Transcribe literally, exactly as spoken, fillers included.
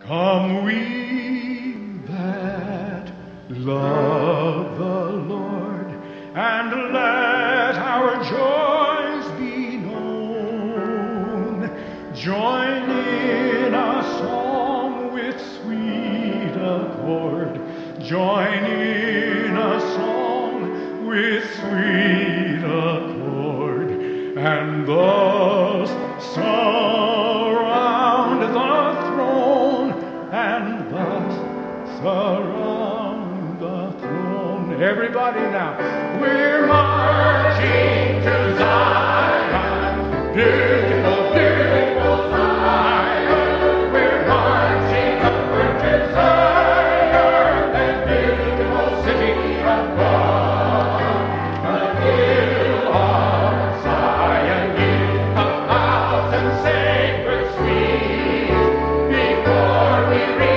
Come we that love the Lord, and let our joys be known. Join in a song with sweet accord. Join in a song with sweet accord, and thus surround the throne, and thus surround the throne. Everybody now, we're marching to Zion, beautiful, beautiful Zion. We're marching upward to Zion, that beautiful city of God. The hill of Zion is a thousand sacred streets. Before we reach